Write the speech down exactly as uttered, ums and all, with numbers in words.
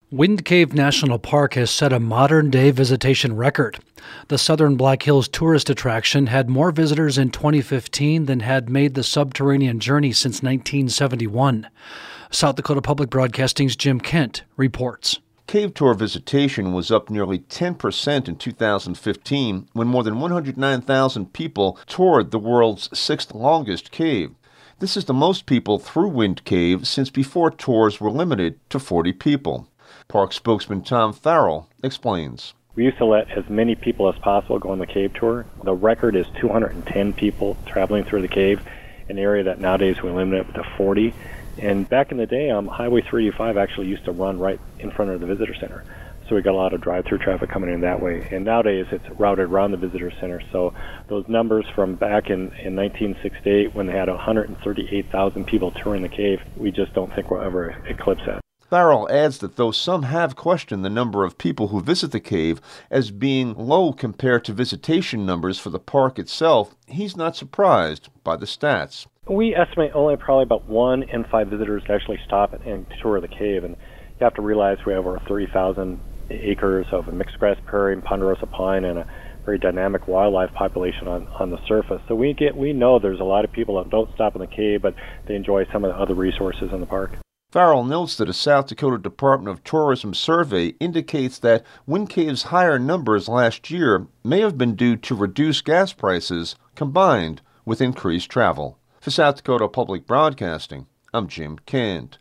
Wind Cave National Park has set a modern-day visitation record. The Southern Black Hills tourist attraction had more visitors in twenty fifteen than had made the subterranean journey since nineteen seventy-one. South Dakota Public Broadcasting's Jim Kent reports. Cave tour visitation was up nearly ten percent in two thousand fifteen, when more than one hundred nine thousand people toured the world's sixth longest cave. This is the most people through Wind Cave since before tours were limited to forty people. Park spokesman Tom Farrell explains. We used to let as many people as possible go on the cave tour. The record is two hundred ten people traveling through the cave, an area that nowadays we limit it to forty. And back in the day, um, Highway three eighty-five actually used to run right in front of the visitor center. So we got a lot of drive-through traffic coming in that way. And nowadays it's routed around the visitor center. So those numbers from back in, in nineteen sixty-eight, when they had one hundred thirty-eight thousand people touring the cave, we just don't think we'll ever eclipse that. Farrell adds that though some have questioned the number of people who visit the cave as being low compared to visitation numbers for the park itself, he's not surprised by the stats. We estimate only probably about one in five visitors actually stop and tour the cave. And you have to realize we have over thirty thousand acres of a mixed grass prairie and ponderosa pine and a very dynamic wildlife population on, on the surface. So we get we know there's a lot of people that don't stop in the cave, but they enjoy some of the other resources in the park. Farrell notes that a South Dakota Department of Tourism survey indicates that Wind Cave's higher numbers last year may have been due to reduced gas prices combined with increased travel. For South Dakota Public Broadcasting, I'm Jim Kent.